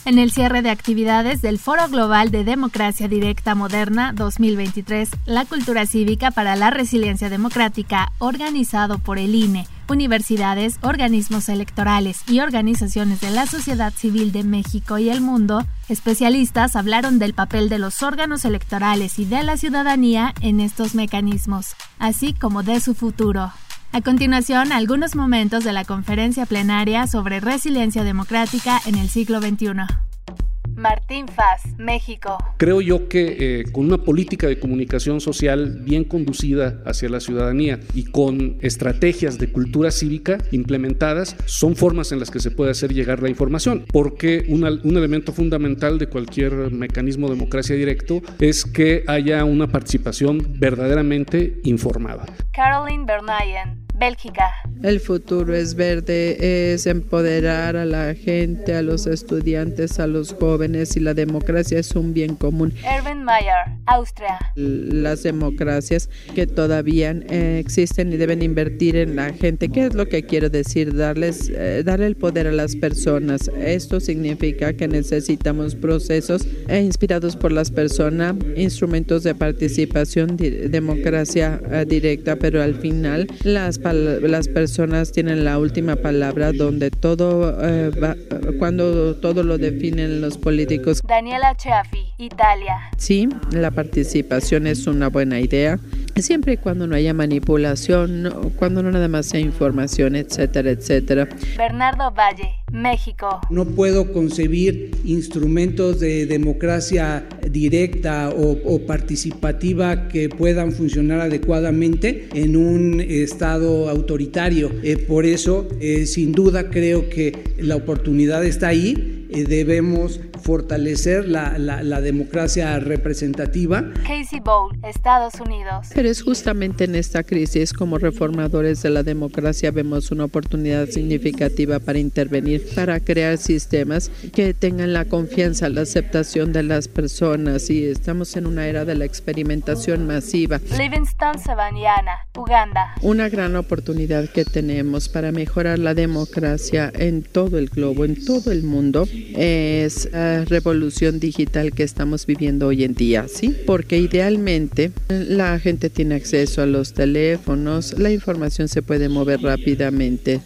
En el cierre de actividades del Foro Global de Democracia Directa Moderna 2023, la cultura cívica para la resiliencia democrática, organizado por el INE, universidades, organismos electorales y organizaciones de la sociedad civil de México y el mundo, especialistas hablaron del papel de los órganos electorales y de la ciudadanía en estos mecanismos, así como de su futuro. A continuación, algunos momentos de la conferencia plenaria sobre resiliencia democrática en el siglo XXI. Martín Faz, México. Creo yo que con una política de comunicación social bien conducida hacia la ciudadanía y con estrategias de cultura cívica implementadas, son formas en las que se puede hacer llegar la información, porque un elemento fundamental de cualquier mecanismo de democracia directo es que haya una participación verdaderamente informada. Caroline Vernayen, Bélgica. El futuro es verde, es empoderar a la gente, a los estudiantes, a los jóvenes, y la democracia es un bien común. Erwin Mayer, Austria. Las democracias que todavía existen y deben invertir en la gente. ¿Qué es lo que quiero decir? Darle el poder a las personas. Esto significa que necesitamos procesos inspirados por las personas, instrumentos de participación, democracia directa, pero al final las personas tienen la última palabra, donde cuando todo lo definen los políticos. Daniela Ciaffi, Italia. Sí, la participación es una buena idea, siempre y cuando no haya manipulación, cuando no nada más sea información, etcétera, etcétera. Bernardo Valle, México. No puedo concebir instrumentos de democracia directa o participativa que puedan funcionar adecuadamente en un estado autoritario. Por eso, sin duda, creo que la oportunidad está ahí. Debemos fortalecer la democracia representativa. Casey Bowl, Estados Unidos. Pero es justamente en esta crisis, como reformadores de la democracia, vemos una oportunidad significativa para intervenir, para crear sistemas que tengan la confianza, la aceptación de las personas, y estamos en una era de la experimentación masiva. Livingstone Savannah, Uganda. Una gran oportunidad que tenemos para mejorar la democracia en todo el globo, en todo el mundo, es la revolución digital que estamos viviendo hoy en día, ¿sí? Porque idealmente la gente tiene acceso a los teléfonos, la información se puede mover rápidamente.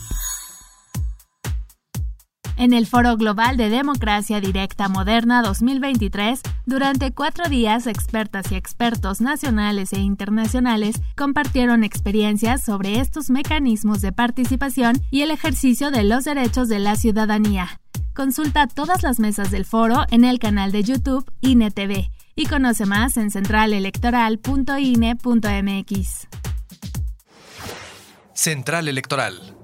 En el Foro Global de Democracia Directa Moderna 2023, durante 4 días, expertas y expertos nacionales e internacionales compartieron experiencias sobre estos mecanismos de participación y el ejercicio de los derechos de la ciudadanía. Consulta todas las mesas del foro en el canal de YouTube INE TV y conoce más en centralelectoral.ine.mx. Central Electoral.